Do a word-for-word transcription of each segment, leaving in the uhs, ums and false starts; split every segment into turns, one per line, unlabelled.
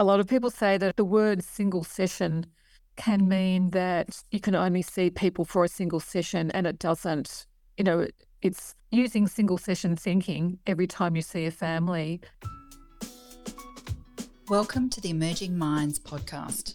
A lot of people say that the word single session can mean that you can only see people for a single session, and it doesn't. You know, it's using single session thinking every time you see a family.
Welcome to the Emerging Minds podcast.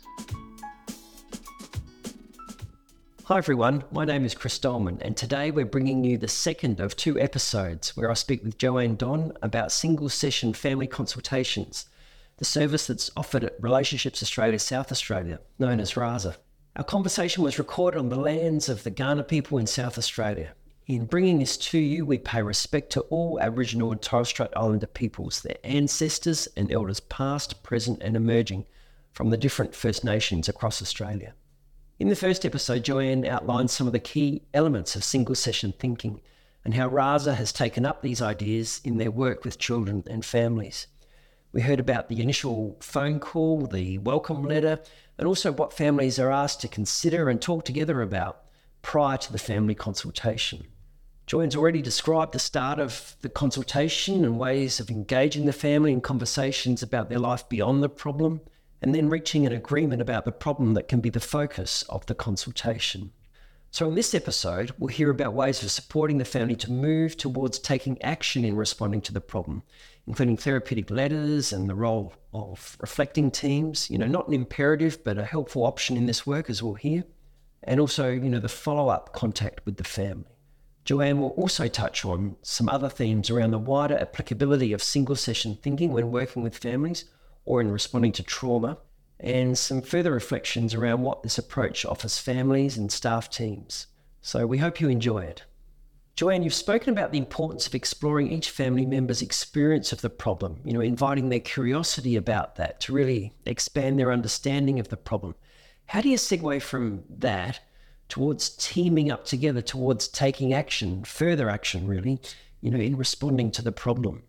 Hi everyone, my name is Chris Dolman, and today we're bringing you the second of two episodes where I speak with Joanne Don about single session family consultations, the service that's offered at Relationships Australia South Australia, known as RASA. Our conversation was recorded on the lands of the Kaurna people in South Australia. In bringing this to you, we pay respect to all Aboriginal and Torres Strait Islander peoples, their ancestors and elders past, present and emerging from the different First Nations across Australia. In the first episode, Joanne outlined some of the key elements of single session thinking and how RASA has taken up these ideas in their work with children and families. We heard about the initial phone call, the welcome letter, and also what families are asked to consider and talk together about prior to the family consultation. Joanne's already described the start of the consultation and ways of engaging the family in conversations about their life beyond the problem, and then reaching an agreement about the problem that can be the focus of the consultation. So in this episode, we'll hear about ways of supporting the family to move towards taking action in responding to the problem, including therapeutic letters and the role of reflecting teams, you know, not an imperative, but a helpful option in this work, as we'll hear, and also, you know, the follow-up contact with the family. Joanne will also touch on some other themes around the wider applicability of single session thinking when working with families or in responding to trauma, and some further reflections around what this approach offers families and staff teams. So we hope you enjoy it. Joanne, you've spoken about the importance of exploring each family member's experience of the problem, you know, inviting their curiosity about that to really expand their understanding of the problem. How do you segue from that towards teaming up together, towards taking action, further action really, you know, in responding to the problem?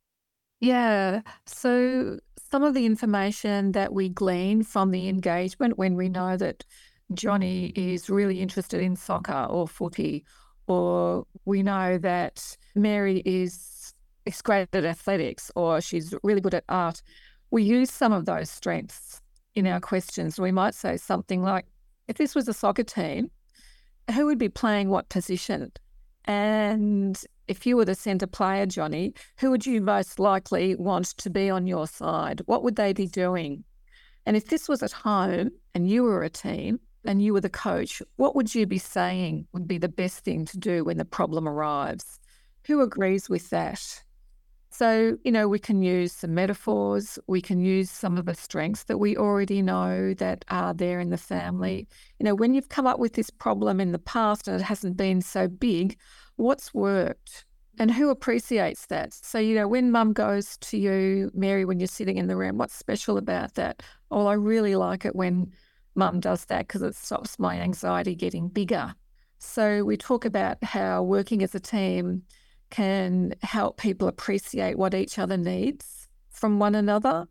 Yeah, so some of the information that we glean from the engagement when we know that Johnny is really interested in soccer or footy, or we know that Mary is, is great at athletics or she's really good at art, we use some of those strengths in our questions. We might say something like, if this was a soccer team, who would be playing what position? And if you were the centre player, Johnny, who would you most likely want to be on your side? What would they be doing? And if this was at home and you were a team and you were the coach, what would you be saying would be the best thing to do when the problem arrives? Who agrees with that? So, you know, we can use some metaphors, we can use some of the strengths that we already know that are there in the family. You know, when you've come up with this problem in the past and it hasn't been so big, what's worked and who appreciates that? So, you know, when mum goes to you, Mary, when you're sitting in the room, what's special about that? Oh, I really like it when mum does that because it stops my anxiety getting bigger. So we talk about how working as a team can help people appreciate what each other needs from one another.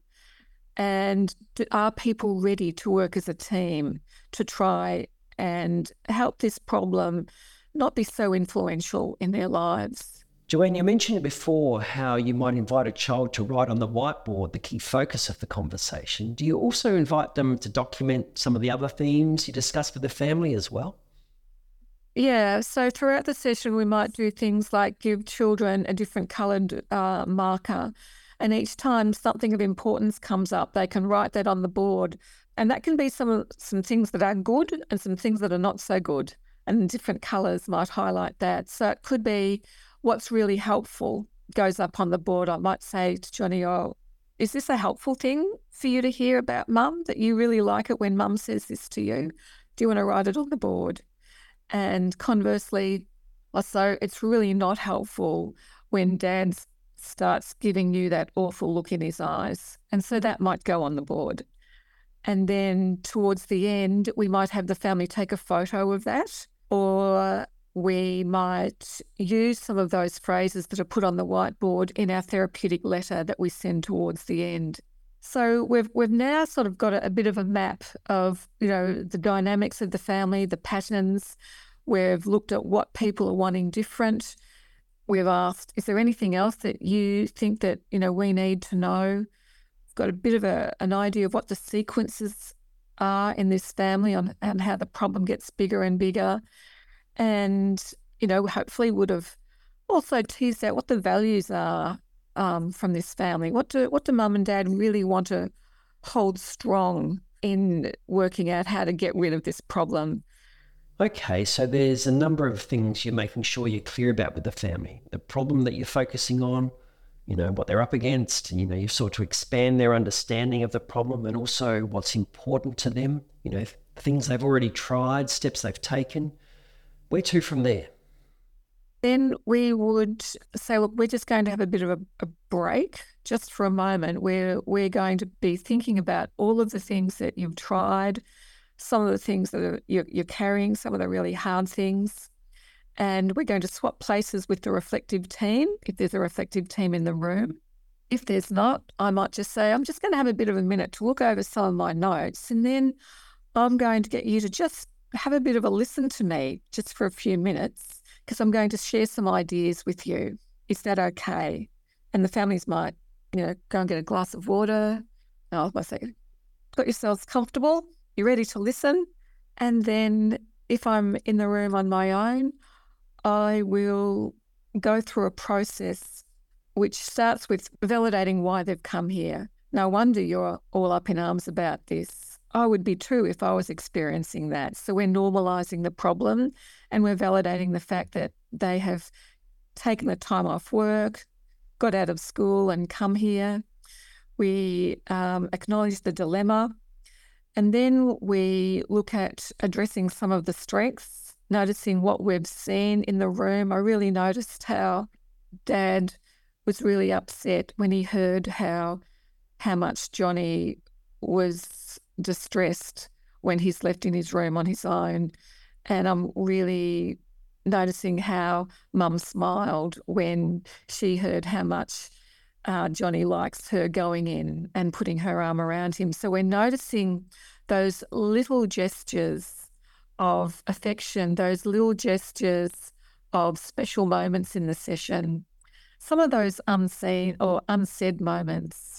And are people ready to work as a team to try and help this problem not be so influential in their lives?
Joanne, you mentioned before how you might invite a child to write on the whiteboard the key focus of the conversation. Do you also invite them to document some of the other themes you discussed with the family as well?
Yeah, so throughout the session, we might do things like give children a different coloured uh, marker. And each time something of importance comes up, they can write that on the board. And that can be some some things that are good and some things that are not so good. And different colours might highlight that. So it could be what's really helpful goes up on the board. I might say to Johnny, oh, is this a helpful thing for you to hear about mum, that you really like it when mum says this to you? Do you want to write it on the board? And conversely, also, it's really not helpful when dad starts giving you that awful look in his eyes. And so that might go on the board. And then towards the end, we might have the family take a photo of that, or we might use some of those phrases that are put on the whiteboard in our therapeutic letter that we send towards the end. So we've we've now sort of got a, a bit of a map of, you know, the dynamics of the family, the patterns. We've looked at what people are wanting different. We've asked, is there anything else that you think that, you know, we need to know got a bit of a, an idea of what the sequences are in this family on, and how the problem gets bigger and bigger. And, you know, hopefully would have also teased out what the values are um, from this family. What do, what do mum and dad really want to hold strong in working out how to get rid of this problem?
Okay, so there's a number of things you're making sure you're clear about with the family. The problem that you're focusing on, you know, what they're up against, you know, you've sought to expand their understanding of the problem, and also what's important to them, you know, things they've already tried, steps they've taken. Where to from there?
Then we would say, look, we're just going to have a bit of a, a break just for a moment where we're going to be thinking about all of the things that you've tried, some of the things that are, you're, you're carrying, some of the really hard things. And we're going to swap places with the reflective team, if there's a reflective team in the room. If there's not, I might just say, I'm just going to have a bit of a minute to look over some of my notes, and then I'm going to get you to just have a bit of a listen to me just for a few minutes, because I'm going to share some ideas with you. Is that okay? And the families might, you know, go and get a glass of water. Oh, one second. Got yourselves comfortable. You're ready to listen. And then if I'm in the room on my own, I will go through a process which starts with validating why they've come here. No wonder you're all up in arms about this. I would be too if I was experiencing that. So we're normalising the problem, and we're validating the fact that they have taken the time off work, got out of school and come here. We um, acknowledge the dilemma, and then we look at addressing some of the strengths, noticing what we've seen in the room. I really noticed how Dad was really upset when he heard how how much Johnny was distressed when he's left in his room on his own. And I'm really noticing how Mum smiled when she heard how much uh, Johnny likes her going in and putting her arm around him. So we're noticing those little gestures of affection, those little gestures of special moments in the session, some of those unseen or unsaid moments.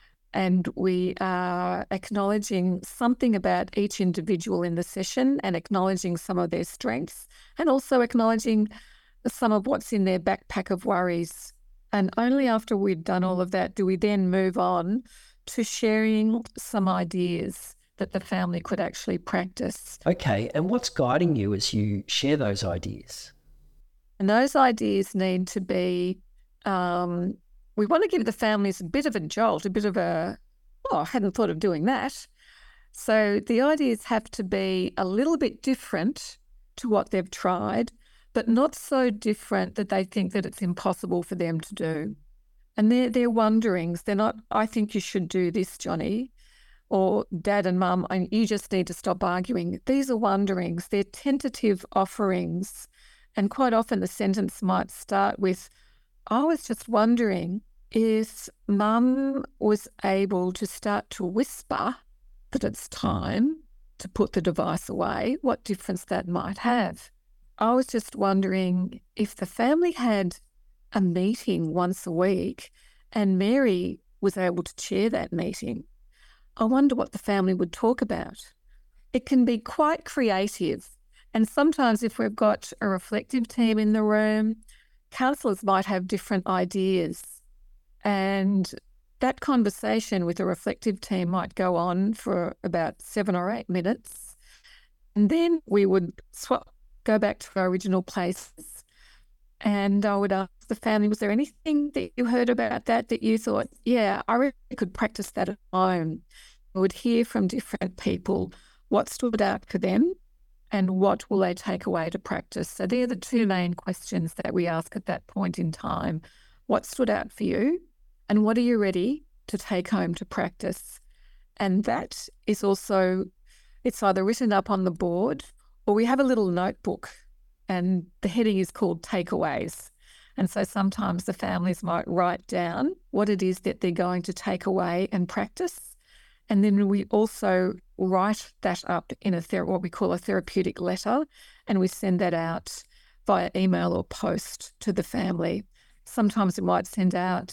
And we are acknowledging something about each individual in the session, and acknowledging some of their strengths, and also acknowledging some of what's in their backpack of worries. And only after we've done all of that do we then move on to sharing some ideas that the family could actually practice.
Okay, and what's guiding you as you share those ideas?
And those ideas need to be, um, we want to give the families a bit of a jolt, a bit of a, oh, I hadn't thought of doing that. So the ideas have to be a little bit different to what they've tried, but not so different that they think that it's impossible for them to do. And they're, they're wonderings. They're not, I think you should do this, Johnny, or Dad and Mum, and you just need to stop arguing. These are wonderings. They're tentative offerings. And quite often the sentence might start with, I was just wondering if Mum was able to start to whisper that it's time to put the device away, what difference that might have. I was just wondering if the family had a meeting once a week and Mary was able to chair that meeting, I wonder what the family would talk about. It can be quite creative. And sometimes if we've got a reflective team in the room, counsellors might have different ideas, and that conversation with a reflective team might go on for about seven or eight minutes. And then we would swap, go back to our original places, and I would ask the family, was there anything that you heard about that that you thought, yeah, I really could practice that at home? I would hear from different people what stood out for them and what will they take away to practice. So they're the two main questions that we ask at that point in time. What stood out for you, and what are you ready to take home to practice? And that is also, it's either written up on the board or we have a little notebook, and the heading is called takeaways. And so sometimes the families might write down what it is that they're going to take away and practice. And then we also write that up in a ther- what we call a therapeutic letter, and we send that out via email or post to the family. Sometimes we might send out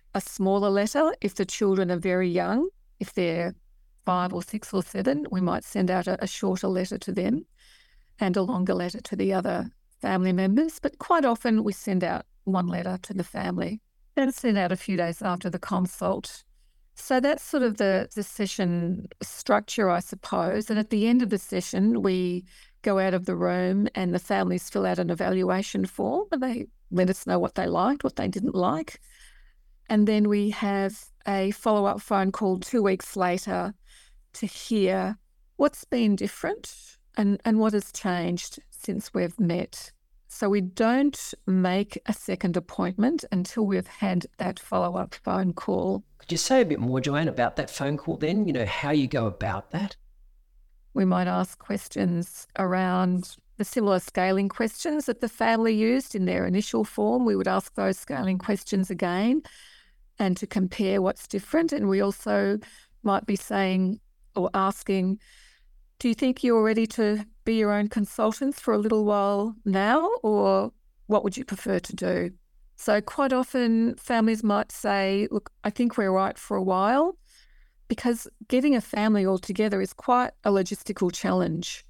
a smaller letter if the children are very young. If they're five or six or seven, we might send out a, a shorter letter to them and a longer letter to the other family members. But quite often we send out one letter to the family and send out a few days after the consult. So that's sort of the, the session structure, I suppose. And at the end of the session, we go out of the room and the families fill out an evaluation form and they let us know what they liked, what they didn't like. And then we have a follow-up phone call two weeks later to hear what's been different and, and what has changed since we've met. So we don't make a second appointment until we've had that follow-up phone call.
Could you say a bit more, Joanne, about that phone call then? You know, how you go about that?
We might ask questions around the similar scaling questions that the family used in their initial form. We would ask those scaling questions again and to compare what's different. And we also might be saying or asking, do you think you're ready to be your own consultants for a little while now, or what would you prefer to do? So quite often families might say, look, I think we're right for a while, because getting a family all together is quite a logistical challenge.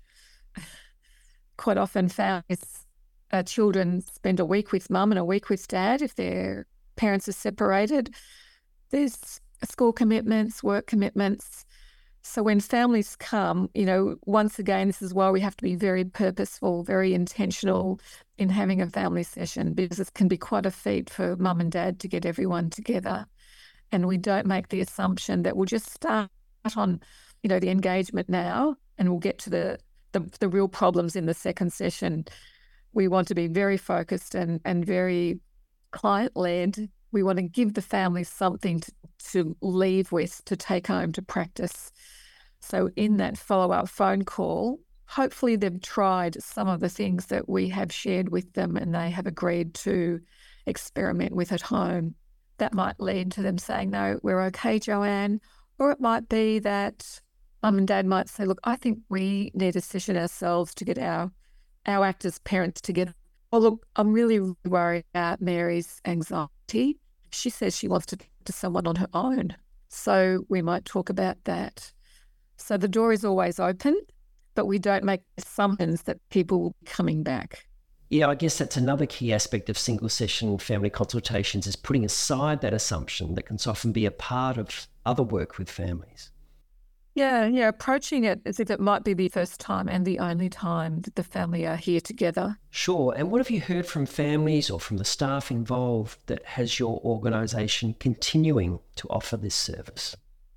Quite often families, uh, children spend a week with mum and a week with dad if their parents are separated. There's school commitments, work commitments. So when families come, you know, once again, this is why we have to be very purposeful, very intentional in having a family session, because it can be quite a feat for mum and dad to get everyone together. And we don't make the assumption that we'll just start on, you know, the engagement now and we'll get to the, the, the real problems in the second session. We want to be very focused and, and very client-led. We want to give the family something to, to leave with, to take home, to practice. So in that follow-up phone call, hopefully they've tried some of the things that we have shared with them and they have agreed to experiment with at home. That might lead to them saying, no, we're okay, Joanne. Or it might be that mum and dad might say, look, I think we need a session ourselves to get our, our act as parents together. Well, look, I'm really worried about Mary's anxiety. She says she wants to talk to someone on her own. So we might talk about that. So the door is always open, but we don't make assumptions that people will be coming back.
Yeah, I guess that's another key aspect of single session family consultations is putting aside that assumption that can so often be a part of other work with families.
Yeah, yeah, approaching it as if it might be the first time and the only time that the family are here together.
Sure. And what have you heard from families or from the staff involved that has your organisation continuing to offer this service?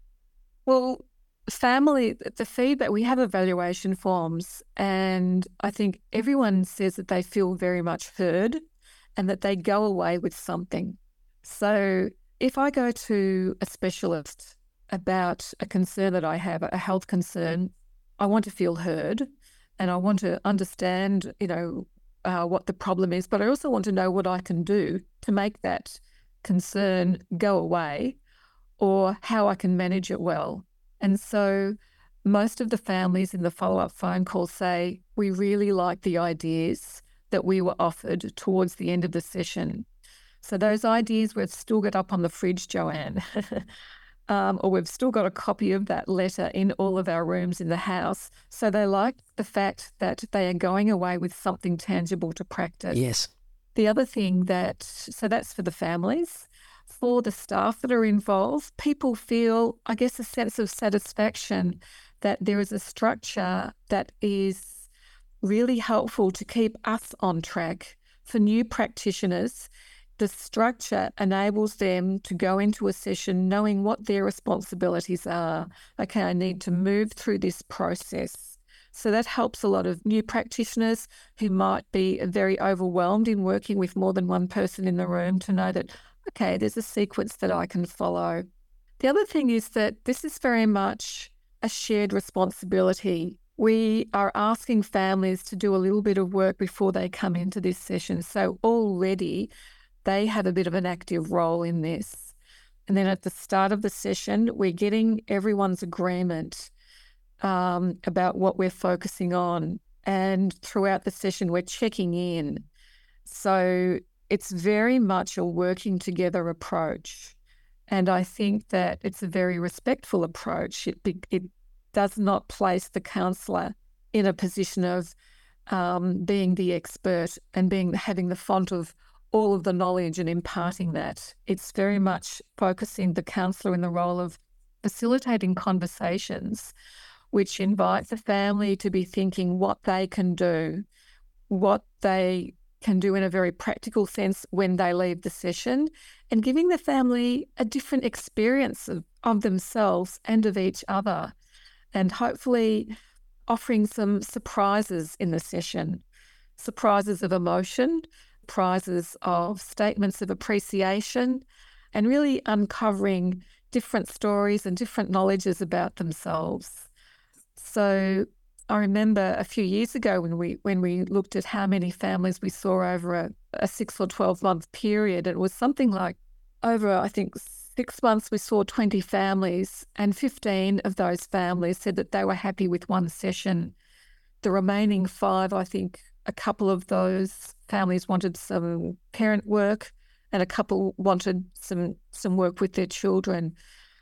Well, family, the feedback, we have evaluation forms, and I think everyone says that they feel very much heard and that they go away with something. So if I go to a specialist about a concern that I have, a health concern, I want to feel heard and I want to understand, you know, uh, what the problem is, but I also want to know what I can do to make that concern go away or how I can manage it well. And so most of the families in the follow-up phone call say, we really like the ideas that we were offered towards the end of the session. So those ideas we've still got up on the fridge, Joanne, um, or we've still got a copy of that letter in all of our rooms in the house. So they like the fact that they are going away with something tangible to practice.
Yes.
The other thing that, so that's for the families. For the staff that are involved, people feel, I guess, a sense of satisfaction that there is a structure that is really helpful to keep us on track. For new practitioners, the structure enables them to go into a session knowing what their responsibilities are. Okay, I need to move through this process. So that helps a lot of new practitioners who might be very overwhelmed in working with more than one person in the room to know that, okay, there's a sequence that I can follow. The other thing is that this is very much a shared responsibility. We are asking families to do a little bit of work before they come into this session. So already they have a bit of an active role in this. And then at the start of the session, we're getting everyone's agreement um, about what we're focusing on. And throughout the session, we're checking in. So it's very much a working together approach. And I think that it's a very respectful approach. It, it does not place the counsellor in a position of um, being the expert and being having the font of all of the knowledge and imparting that. It's very much focusing the counsellor in the role of facilitating conversations which invite the family to be thinking what they can do, what they can do in a very practical sense when they leave the session, and giving the family a different experience of, of themselves and of each other, and hopefully offering some surprises in the session, surprises of emotion, surprises of statements of appreciation, and really uncovering different stories and different knowledges about themselves. So I remember a few years ago when we when we looked at how many families we saw over a, a six or twelve month period, it was something like over, I think, six months we saw twenty families, and fifteen of those families said that they were happy with one session. The remaining five, I think a couple of those families wanted some parent work and a couple wanted some some work with their children.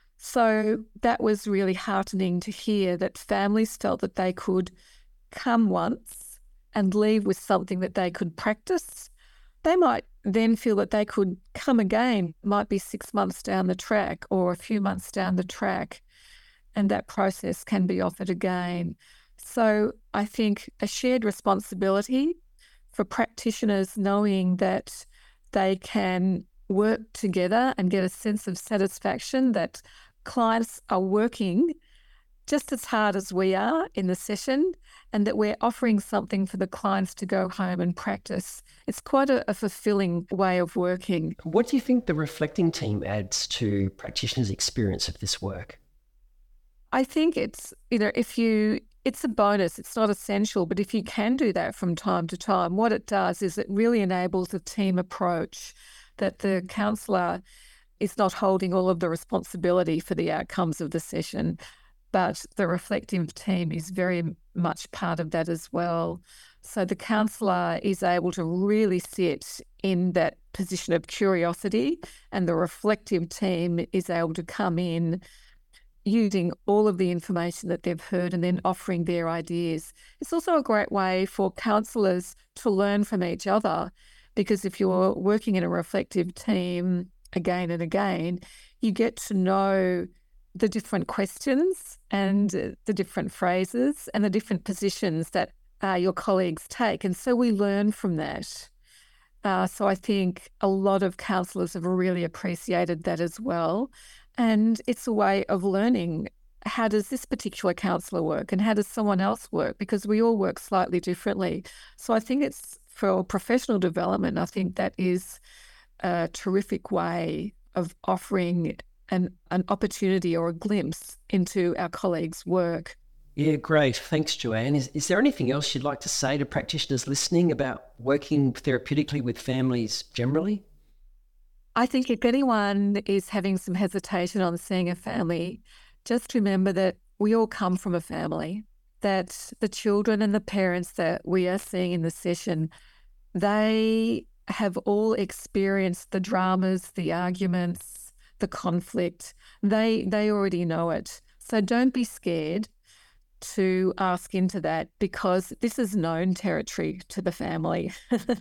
So that was really heartening to hear that families felt that they could come once and leave with something that they could practice. They might then feel that they could come again, might be six months down the track or a few months down the track, and that process can be offered again. So I think a shared responsibility for practitioners knowing that they can work together and get a sense of satisfaction that clients are working just as hard as we are in the session, and that we're offering something for the clients to go home and practice. It's quite a, a fulfilling way of working.
What do you think the reflecting team adds to practitioners' experience of this work?
I think it's, you know, if you, it's a bonus, it's not essential, but if you can do that from time to time, what it does is it really enables a team approach, that the counsellor is not holding all of the responsibility for the outcomes of the session, but the reflective team is very much part of that as well. So the counsellor is able to really sit in that position of curiosity, and the reflective team is able to come in using all of the information that they've heard and then offering their ideas. It's also a great way for counsellors to learn from each other, because if you're working in a reflective team again and again, you get to know the different questions and the different phrases and the different positions that uh, your colleagues take. And so we learn from that. Uh, so I think a lot of counsellors have really appreciated that as well. And it's a way of learning, how does this particular counsellor work and how does someone else work? Because we all work slightly differently. So I think it's for professional development, I think that is a terrific way of offering an, an opportunity or a glimpse into our colleagues' work.
Yeah, great. Thanks, Joanne. Is, is there anything else you'd like to say to practitioners listening about working therapeutically with families generally?
I think if anyone is having some hesitation on seeing a family, just remember that we all come from a family, that the children and the parents that we are seeing in the session, they have all experienced the dramas, the arguments, the conflict. They they already know it. So don't be scared to ask into that, because this is known territory to the family.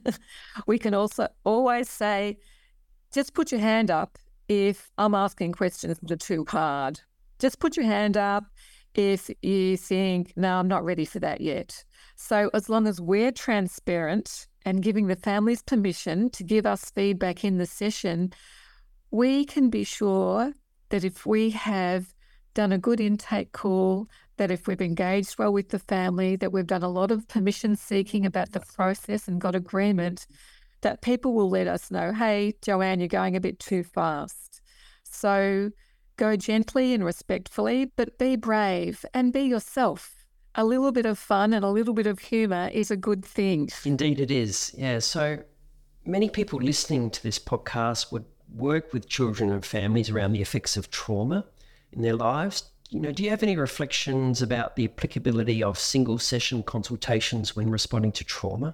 We can also always say, just put your hand up if I'm asking questions that are too hard. Just put your hand up if you think, no, I'm not ready for that yet. So as long as we're transparent and giving the families permission to give us feedback in the session, we can be sure that if we have done a good intake call, that if we've engaged well with the family, that we've done a lot of permission seeking about the process and got agreement, that people will let us know, hey, Joanne, you're going a bit too fast. So go gently and respectfully, but be brave and be yourself. A little bit of fun and a little bit of humour is a good thing.
Indeed it is, yeah. So many people listening to this podcast would work with children and families around the effects of trauma in their lives. You know, do you have any reflections about the applicability of single session consultations when responding to trauma?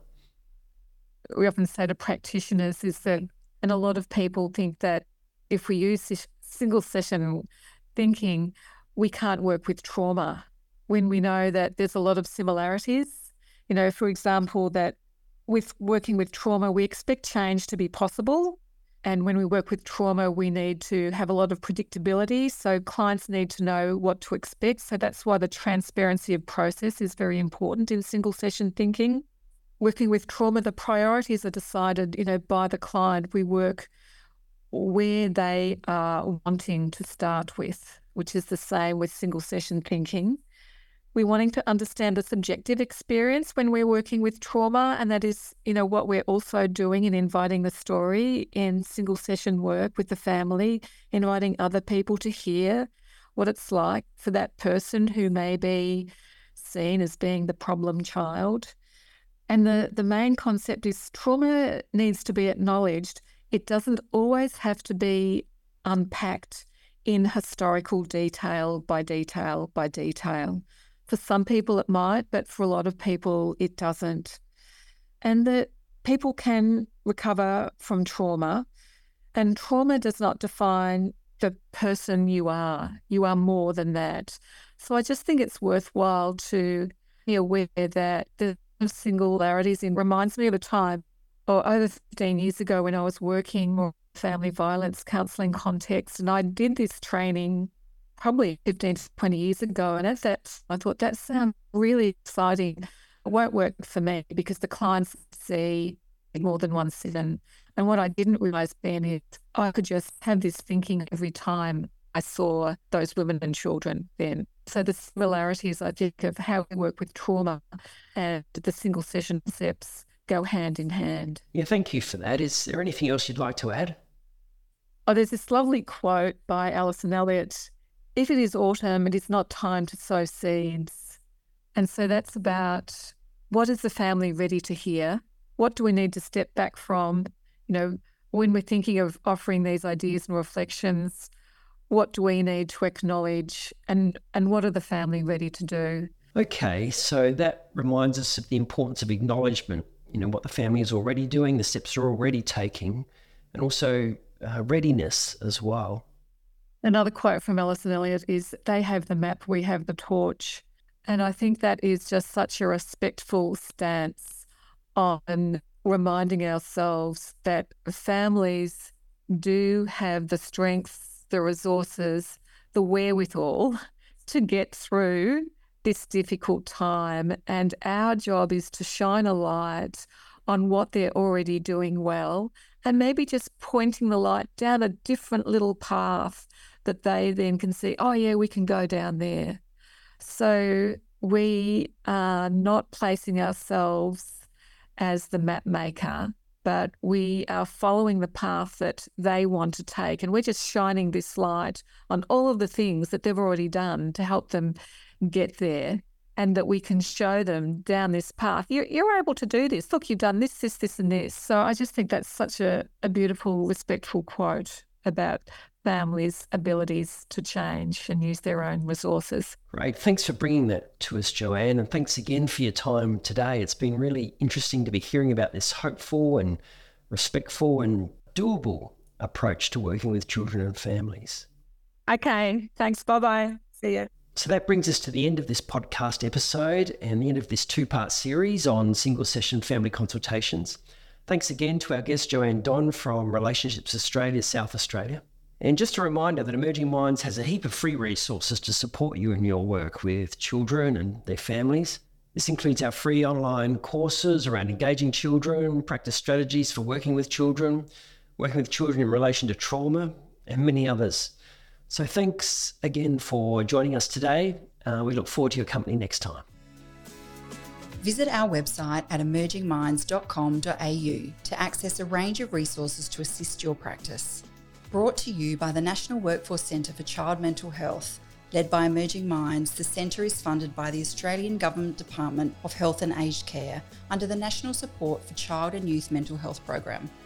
We often say to practitioners is that, and a lot of people think that if we use single session thinking, we can't work with trauma when we know that there's a lot of similarities. You know, for example, that with working with trauma, we expect change to be possible. And when we work with trauma, we need to have a lot of predictability. So clients need to know what to expect. So that's why the transparency of process is very important in single session thinking. Working with trauma, the priorities are decided, you know, by the client. We work where they are wanting to start with, which is the same with single session thinking. We're wanting to understand the subjective experience when we're working with trauma, and that is, you know, what we're also doing in inviting the story in single session work with the family, inviting other people to hear what it's like for that person who may be seen as being the problem child. And the, the main concept is trauma needs to be acknowledged. It doesn't always have to be unpacked in historical detail by detail by detail. For some people it might, but for a lot of people it doesn't. And that people can recover from trauma, and trauma does not define the person you are. You are more than that. So I just think it's worthwhile to be aware that the singularities in reminds me of a time, or over fifteen years ago, when I was working more family violence counselling context, and I did this training probably fifteen to twenty years ago. And at that, I thought that sounds really exciting. It won't work for me because the clients see more than one session. And what I didn't realise then is I could just have this thinking every time I saw those women and children then. So the similarities, I think, of how we work with trauma and the single session concepts go hand in hand.
Yeah, thank you for that. Is there anything else you'd like to add?
Oh, there's this lovely quote by Alison Elliott: "If it is autumn, it is not time to sow seeds." And so that's about, what is the family ready to hear? What do we need to step back from? You know, when we're thinking of offering these ideas and reflections, what do we need to acknowledge, and, and what are the family ready to do?
Okay, so that reminds us of the importance of acknowledgement, you know, what the family is already doing, the steps they're already taking, and also uh, readiness as well.
Another quote from Alison Elliott is, "They have the map, we have the torch." And I think that is just such a respectful stance on reminding ourselves that families do have the strengths, the resources, the wherewithal to get through this difficult time. And our job is to shine a light on what they're already doing well, and maybe just pointing the light down a different little path that they then can see, oh yeah, we can go down there. So we are not placing ourselves as the map maker, but we are following the path that they want to take. And we're just shining this light on all of the things that they've already done to help them get there, and that we can show them down this path. You're, you're able to do this. Look, you've done this, this, this, and this. So I just think that's such a, a beautiful, respectful quote about families' abilities to change and use their own resources.
Great. Thanks for bringing that to us, Joanne. And thanks again for your time today. It's been really interesting to be hearing about this hopeful and respectful and doable approach to working with children and families.
Okay. Thanks. Bye-bye. See you.
So that brings us to the end of this podcast episode and the end of this two-part series on single session family consultations. Thanks again to our guest, Joanne Don from Relationships Australia, South Australia. And just a reminder that Emerging Minds has a heap of free resources to support you in your work with children and their families. This includes our free online courses around engaging children, practice strategies for working with children, working with children in relation to trauma, and many others. So thanks again for joining us today. Uh, we look forward to your company next time.
Visit our website at emerging minds dot com dot a u to access a range of resources to assist your practice. Brought to you by the National Workforce Centre for Child Mental Health, led by Emerging Minds, the centre is funded by the Australian Government Department of Health and Aged Care under the National Support for Child and Youth Mental Health Program.